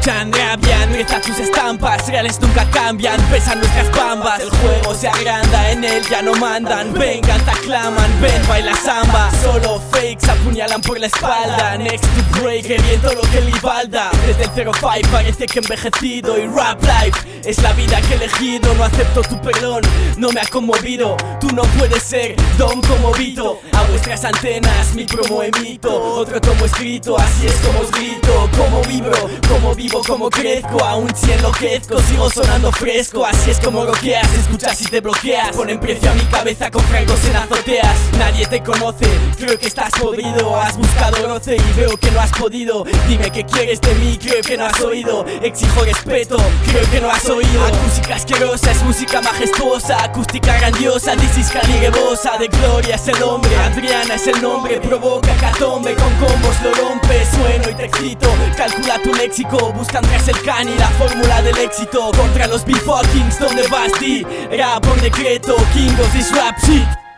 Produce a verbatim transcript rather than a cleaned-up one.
escuchan, rabian, reza tus estampas, reales nunca cambian, pesan nuestras bambas. El juego se agranda, en él ya no mandan. Vengan, te aclaman, ven, baila samba. Solo fakes apuñalan por la espalda. Next to break, reviento lo que libalda. Desde el cero cinco parece que he envejecido. Y rap life es la vida que he elegido. No acepto tu perdón, no me ha conmovido. Tú no puedes ser don como Vito. A vuestras antenas mi promo emito. Otro tomo escrito, así es como os grito. Como vibro, como vivo, como crezco. Aún si enloquezco, sigo sonando fresco. Así es como rockeas, escuchas y te bloqueas. Ponen precio a mi cabeza con francos en azoteas. Nadie te conoce, creo que estás podrido. Has buscado roce y veo que no has podido. Dime qué quieres de mí, creo que no has oído. Exijo respeto, creo que no has oído. Acústica asquerosa, es música majestuosa. Acústica grandiosa, this is Bosa. De gloria es el hombre, Adriana es el nombre. Provoca catombe, con combos lo rompe. Sueno y te excito, calcula tu léxico. Buscan tras el cani la fórmula del éxito. Contra los B-fuckings, ¿dónde vas, ti? Rap por decreto, king of this rap shit.